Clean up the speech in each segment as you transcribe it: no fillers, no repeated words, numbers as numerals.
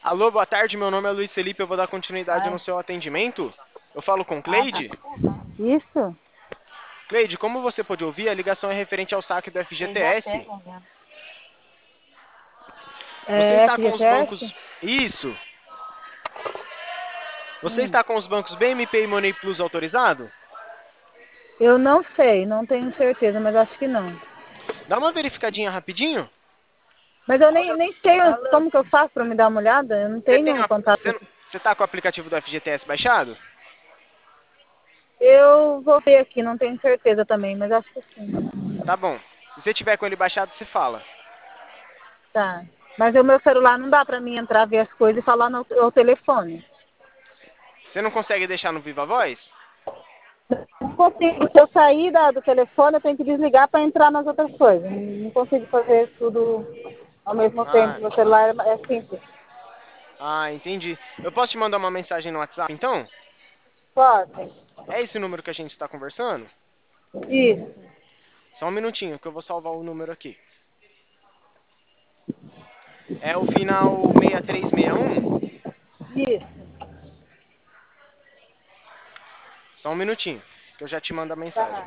Alô, boa tarde. Meu nome é Luiz Felipe. Eu vou dar continuidade Ah, no seu atendimento. Eu falo com tá. Cleide. Isso? Cleide, como você pôde ouvir, a ligação é referente ao saque do Eles já FGTS. pegam, já. Você É está com os FGTS? bancos. Isso. Você Hum. está com os bancos BMP e Money Plus autorizado? Eu não sei, não tenho certeza, mas acho que não. Dá uma verificadinha rapidinho. Mas eu nem sei como que eu faço para me dar uma olhada. Eu não Você tem tenho contato com esse. você tá com o aplicativo do FGTS baixado? Eu vou ver aqui, não tenho certeza também, mas acho que sim. Tá bom. Se você tiver com ele baixado, você fala. Tá. Mas o meu celular não dá para mim entrar, ver as coisas e falar no telefone. Você não consegue deixar no Viva Voz? Não consigo. Se eu sair do telefone, eu tenho que desligar para entrar nas outras coisas. Não consigo fazer tudo ao mesmo tempo. Ah, Meu celular é simples. entendi. Eu posso te mandar uma mensagem no WhatsApp, então? Pode. É esse o número que a gente está conversando? Isso. Só um minutinho que eu vou salvar o número aqui. É o final 6361? Isso. Só um minutinho que eu já te mando a mensagem. Tá.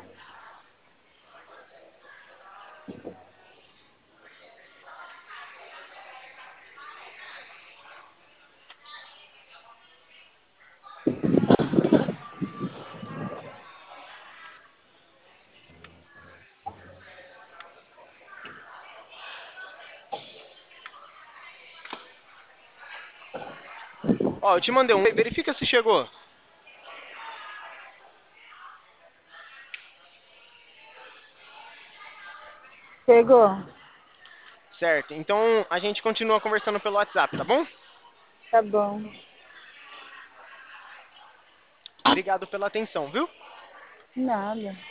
Ó, eu te mandei um. Verifica se chegou. Chegou. Certo. Então a gente continua conversando pelo WhatsApp, tá bom? Tá bom. Obrigado pela atenção, viu? Nada.